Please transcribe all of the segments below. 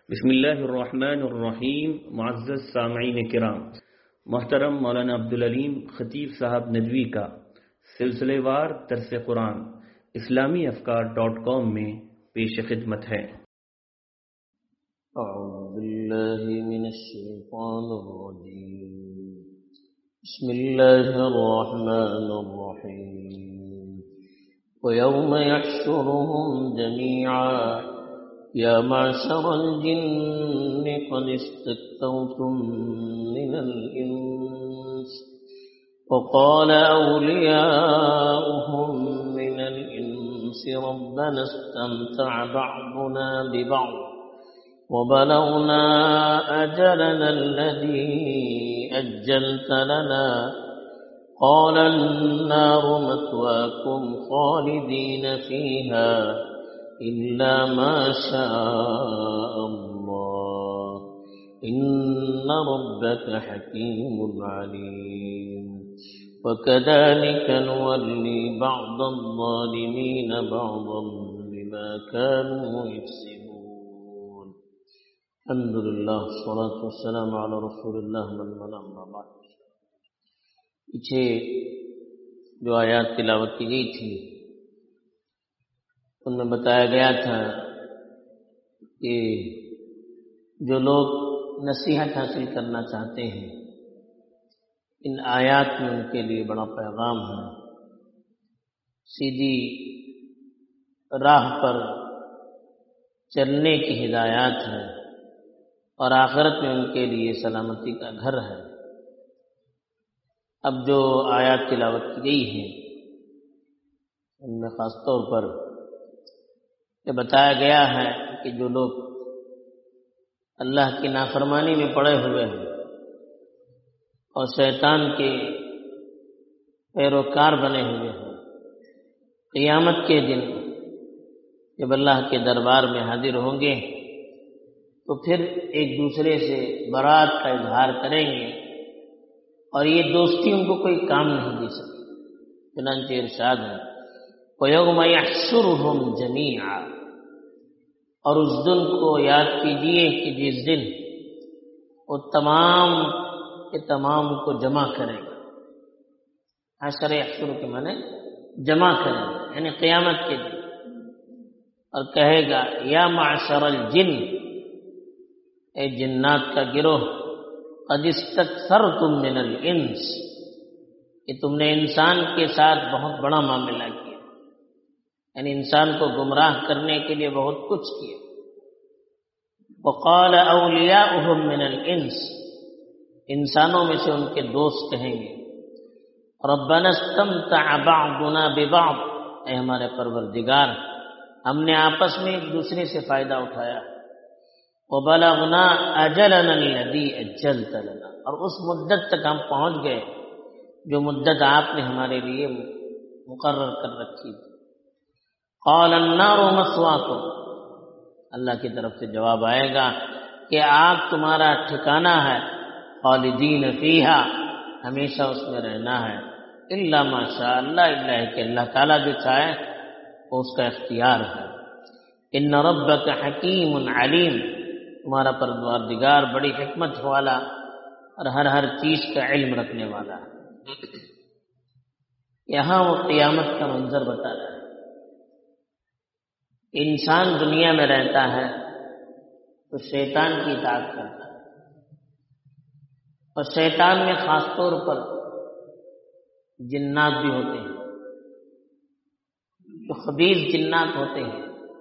بسم اللہ الرحمن الرحیم. معزز سامعین کرام، محترم مولانا عبدالعلیم خطیب صاحب ندوی کا سلسلے وار درس قرآن اسلامی افکار.com میں پیش خدمت ہے. اعوذ باللہ من الشیطان الرجیم. بسم اللہ الرحمن الرحیم. وَيَوْمَ يَحْشُرُهُمْ جَمِيعًا يَا مَعْشَرَ الْجِنِّ قَدِ اسْتَكْثَرْتُم مِّنَ الْإِنسِ وَقَالَ أَوْلِيَاؤُهُم مِّنَ الْإِنسِ رَبَّنَا اسْتَمْتَعَ بَعْضُنَا بِبَعْضٍ وَبَلَغْنَا أَجَلَنَا الَّذِي أَجَّلْتَ لَنَا قَالَ النَّارُ مَثْوَاكُمْ خَالِدِينَ فِيهَا إِلَّا مَا شَاءَ اللَّهُ إِنَّ رَبَّكَ حَكِيمٌ عَلِيمٌ. وَكَذَلِكَ نُوَلِّي بَعْضَ الظَّالِمِينَ بَعْضًا بِمَا كَانُوا يَكْسِبُونَ. الحمد للہ والصلاة والسلام علی رسول اللہ اما بعد. پیچھے جو آیات تلاوت کی گئی تھی ان میں بتایا گیا تھا کہ جو لوگ نصیحت حاصل کرنا چاہتے ہیں ان آیات میں ان کے لیے بڑا پیغام ہے، سیدھی راہ پر چلنے کی ہدایات ہے اور آخرت میں ان کے لیے سلامتی کا گھر ہے. اب جو آیات تلاوت کی گئی ہیں ان میں خاص طور پر یہ بتایا گیا ہے کہ جو لوگ اللہ کی نافرمانی میں پڑے ہوئے ہیں اور شیطان کے پیروکار بنے ہوئے ہیں، قیامت کے دن جب اللہ کے دربار میں حاضر ہوں گے تو پھر ایک دوسرے سے برات کا اظہار کریں گے اور یہ دوستی ان کو کوئی کام نہیں دے سکتی. چنانچہ ارشاد ہے وَيَوْمَ يَحْشُرُهُمْ جَمِيعًا، اور اس دن کو یاد کیجئے کہ جس دن وہ تمام کے تمام کو جمع کرے گا. حشر یحشر کے معنی جمع کرے گا، یعنی قیامت کے دن، اور کہے گا یا معشر الجن، اے جنات کا گروہ، قد استکثرتم من الانس، کہ تم نے انسان کے ساتھ بہت بڑا معاملہ کیا، یعنی انسان کو گمراہ کرنے کے لیے بہت کچھ کیا. وقال اولیاؤہم من الانس، انسانوں میں سے ان کے دوست کہیں گے ربنا استمتع بعضنا ببعض، اے ہمارے پروردگار ہم نے آپس میں ایک دوسرے سے فائدہ اٹھایا. وبلغنا اجلنا الذی اجلت لنا، اور اس مدت تک ہم پہنچ گئے جو مدت آپ نے ہمارے لیے مقرر کر رکھی تھی. قال النار مثواکم، اللہ کی طرف سے جواب آئے گا کہ آگ تمہارا ٹھکانہ ہے، خالدین فیہا، ہمیشہ اس میں رہنا ہے، الا ما شاء اللہ، الا کہ اللہ تعالیٰ جو چاہے وہ اس کا اختیار ہے. ان ربک حکیم علیم، تمہارا پروردگار بڑی حکمت والا اور ہر چیز کا علم رکھنے والا ہے. یہاں وہ قیامت کا منظر بتا رہا ہے. انسان دنیا میں رہتا ہے تو شیطان کی اطاعت کرتا ہے، اور شیطان میں خاص طور پر جنات بھی ہوتے ہیں، جو خبیث جنات ہوتے ہیں،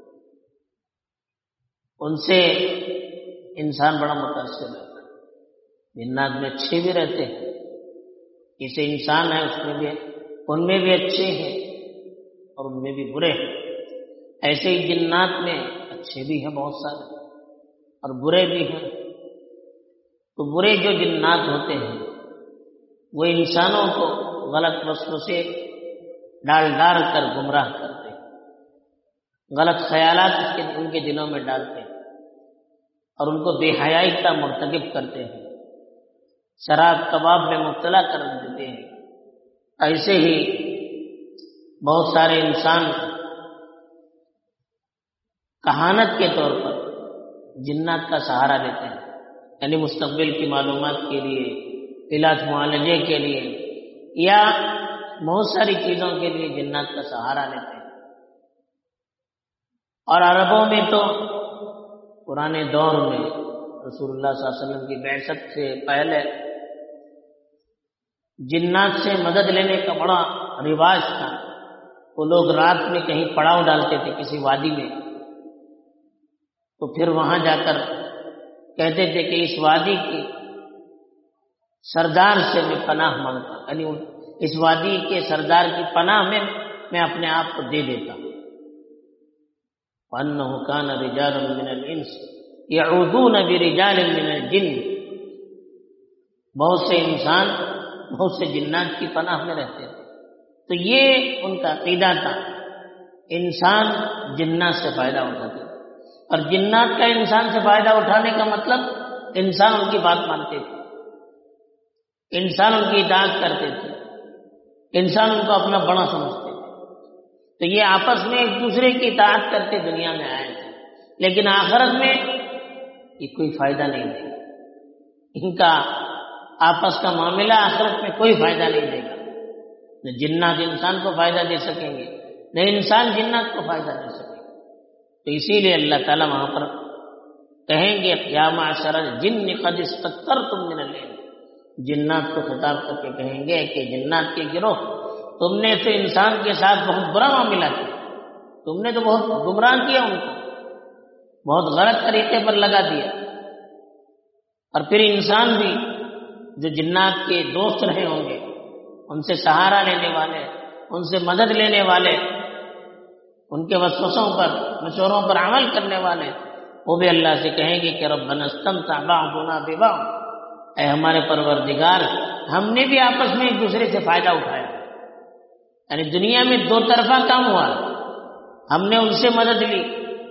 ان سے انسان بڑا متاثر رہتا ہے. جنات میں اچھے بھی رہتے ہیں، جیسے انسان ہے اس میں بھی، ان میں بھی اچھے ہیں اور ان میں بھی برے ہیں. ایسے ہی جنات میں اچھے بھی ہیں بہت سارے اور برے بھی ہیں. تو برے جو جنات ہوتے ہیں وہ انسانوں کو غلط وسوسے ڈال کر گمراہ کرتے ہیں، غلط خیالات ان کے دلوں میں ڈالتے ہیں اور ان کو بے حیائی کا مرتکب کرتے ہیں، شراب کباب میں مبتلا کر دیتے ہیں. ایسے ہی بہت سارے انسان کہانت کے طور پر جنات کا سہارا لیتے ہیں، یعنی مستقبل کی معلومات کے لیے، علاج معالجے کے لیے، یا بہت ساری چیزوں کے لیے جنات کا سہارا لیتے ہیں۔ اور عربوں میں تو پرانے دور میں رسول اللہ صلی اللہ علیہ وسلم کی بعثت سے پہلے جنات سے مدد لینے کا بڑا رواج تھا۔ وہ لوگ رات میں کہیں پڑاؤ ڈالتے تھے کسی وادی میں، تو پھر وہاں جا کر کہتے تھے کہ اس وادی کی سردار سے میں پناہ مانگتا ہوں، یعنی اس وادی کے سردار کی پناہ میں میں اپنے آپ کو دے دیتا ہوں۔ وَأَنَّهُ كَانَ رِجَالٌ مِّنَ الْإِنسِ يَعُوذُونَ بِرِجَالٍ مِّنَ الْجِنِّ، بہت سے انسان بہت سے جنات کی پناہ میں رہتے تھے۔ تو یہ ان کا عقیدہ تھا، انسان جنات سے فائدہ اٹھاتے تھے، اور جنات کا انسان سے فائدہ اٹھانے کا مطلب انسان ان کی بات مانتے تھے، انسان ان کی اطاعت کرتے تھے، انسان ان کو اپنا بڑا سمجھتے تھے۔ تو یہ آپس میں ایک دوسرے کی اطاعت کرتے دنیا میں آئے تھے، لیکن آخرت میں یہ کوئی فائدہ نہیں دے گا، ان کا آپس کا معاملہ آخرت میں کوئی فائدہ نہیں دے گا۔ نہ جنات انسان کو فائدہ دے سکیں گے، نہ انسان جنات کو فائدہ دے سکیں گے۔ تو اسی لیے اللہ تعالیٰ وہاں پر کہیں گے یا معشر الجن قد استكثرتم من الانس، جنات کو خطاب کر کے کہیں گے کہ جنات کے گروہ، تم نے تو انسان کے ساتھ بہت برا معاملہ کیا، تم نے تو بہت گمراہ کیا، ان کو بہت غلط طریقے پر لگا دیا۔ اور پھر انسان بھی جو جنات کے دوست رہے ہوں گے، ان سے سہارا لینے والے، ان سے مدد لینے والے، ان کے وسوسوں پر مشوروں پر عمل کرنے والے، وہ بھی اللہ سے کہیں گے کہ ربنا استمتع بعضنا ببعض، اے ہمارے پروردگار، ہم نے بھی آپس میں ایک دوسرے سے فائدہ اٹھایا، یعنی دنیا میں دو طرفہ کام ہوا، ہم نے ان سے مدد لی،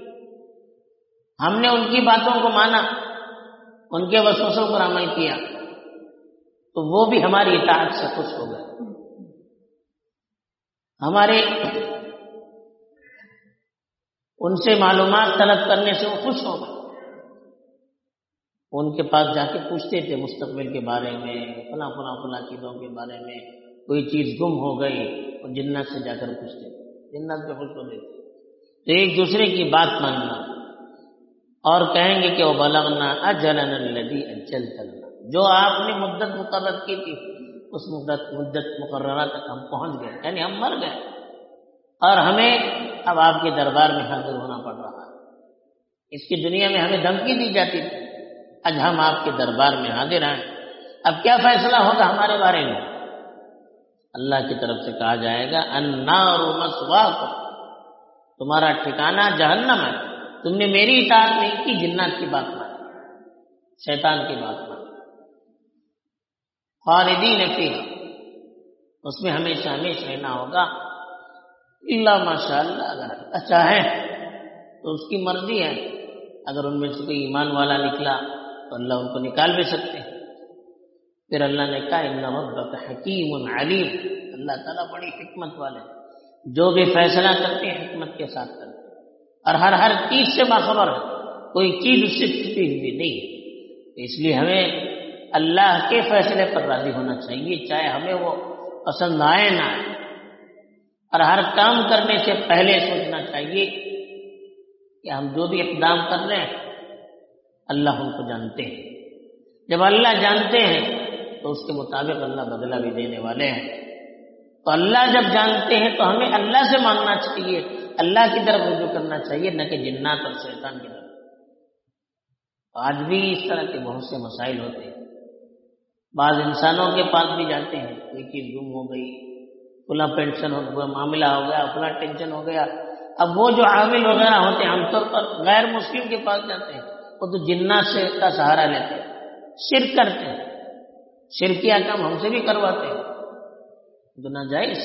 ہم نے ان کی باتوں کو مانا، ان کے وسوسوں پر عمل کیا، تو وہ بھی ہماری اطاعت سے خوش ہو گئے، ہمارے ان سے معلومات طلب کرنے سے وہ خوش ہو گئے۔ ان کے پاس جا کے پوچھتے تھے مستقبل کے بارے میں، فلاں فلاں فلاں چیزوں کے بارے میں، کوئی چیز گم ہو گئی اور جنات سے جا کر پوچھتے تھے، جنات پہ خوش ہو دیتے۔ تو ایک دوسرے کی بات ماننا، اور کہیں گے کہ وَبَلَغْنَا أَجَلَنَا الَّذِي أَجَّلْتَ لَنَا، جو آپ نے مدت مقرر کی تھی اس مدت مقررہ تک ہم پہنچ گئے، یعنی ہم مر گئے، اور ہمیں اب آپ کے دربار میں حاضر ہونا پڑ رہا ہے۔ اس کی دنیا میں ہمیں دھمکی دی جاتی تھی، آج ہم آپ کے دربار میں حاضر ہیں، اب کیا فیصلہ ہوگا ہمارے بارے میں؟ اللہ کی طرف سے کہا جائے گا النار مثواکم، تمہارا ٹھکانہ جہنم ہے، تم نے میری اطاعت نہیں کی، جنات کی بات مانی، شیطان کی بات مانی، خالدین فیہا، اس میں ہمیشہ ہمیشہ رہنا ہوگا، اللہ ماشاء اللہ، اگر اللہ چاہے تو اس کی مرضی ہے، اگر ان میں سے کوئی ایمان والا نکلا تو اللہ ان کو نکال بھی سکتے ہیں۔ پھر اللہ نے کہا ان ربک حکیم علیم، اللہ تعالیٰ بڑی حکمت والے، جو بھی فیصلہ کرتے ہیں حکمت کے ساتھ کرتے ہیں، اور ہر چیز سے باخبر ہے، کوئی چیز اس سے چھپی ہوئی نہیں ہے۔ اس لیے ہمیں اللہ کے فیصلے پر راضی ہونا چاہیے، چاہے ہمیں وہ پسند آئے نہ آئے، اور ہر کام کرنے سے پہلے سوچنا چاہیے کہ ہم جو بھی اقدام کر رہے ہیں اللہ ان کو جانتے ہیں، جب اللہ جانتے ہیں تو اس کے مطابق اللہ بدلہ بھی دینے والے ہیں۔ تو اللہ جب جانتے ہیں تو ہمیں اللہ سے مانگنا چاہیے، اللہ کی طرف رجوع کرنا چاہیے، نہ کہ جنات اور شیطان کی طرف۔ آج بھی اس طرح کے بہت سے مسائل ہوتے ہیں، بعض انسانوں کے پاس بھی جاتے ہیں، کوئی چیز گم ہو گئی، فلاں پینشن ہو گیا، معاملہ ہو گیا، فلاں ٹینشن ہو گیا، اب وہ جو عامل وغیرہ ہوتے ہیں عام طور پر غیر مسلم کے پاس جاتے ہیں، وہ تو جنات سے کا سہارا لیتے ہیں، شرک کرتے ہیں، شرکیہ کام ہم سے بھی کرواتے ہیں، تو ناجائز۔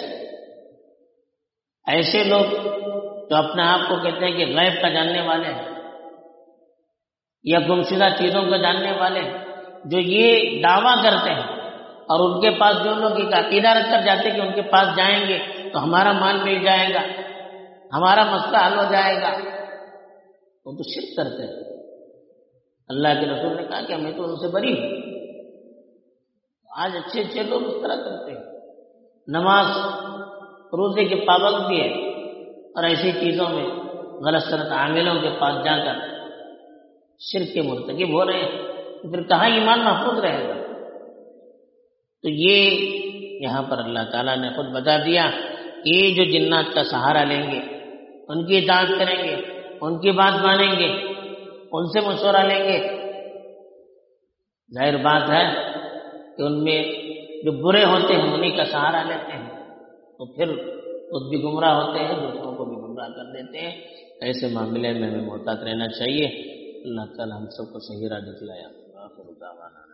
ایسے لوگ جو اپنے آپ کو کہتے ہیں کہ غیب کا جاننے والے ہیں یا گمشدہ چیزوں کو جاننے والے ہیں، جو یہ دعویٰ کرتے ہیں، اور ان کے پاس جو لوگ ایک عقیدہ رکھ کر جاتے ہیں کہ ان کے پاس جائیں گے تو ہمارا مال مل جائے گا، ہمارا مسئلہ حل ہو جائے گا، وہ تو شرک کرتے ہیں۔ اللہ کے رسول نے کہا کہ میں تو ان سے بری ہوں. آج اچھے اچھے لوگ اس طرح کرتے ہیں، نماز روزے کے پابند بھی ہے اور ایسی چیزوں میں غلط سلط عاملوں کے پاس جا کر شرک کے مرتکب ہو رہے ہیں، تو پھر کہاں ایمان محفوظ رہے گا؟ تو یہ یہاں پر اللہ تعالیٰ نے خود بتا دیا کہ یہ جو جنات کا سہارا لیں گے، ان کی اطاعت کریں گے، ان کی بات مانیں گے، ان سے مشورہ لیں گے، ظاہر بات ہے کہ ان میں جو برے ہوتے ہیں انہیں کا سہارا لیتے ہیں، تو پھر خود بھی گمراہ ہوتے ہیں، دوسروں کو بھی گمراہ کر دیتے ہیں. ایسے معاملے میں ہمیں محتاط رہنا چاہیے. اللہ تعالیٰ ہم سب کو صحیح راہ دکھلایا. آخر دعوانا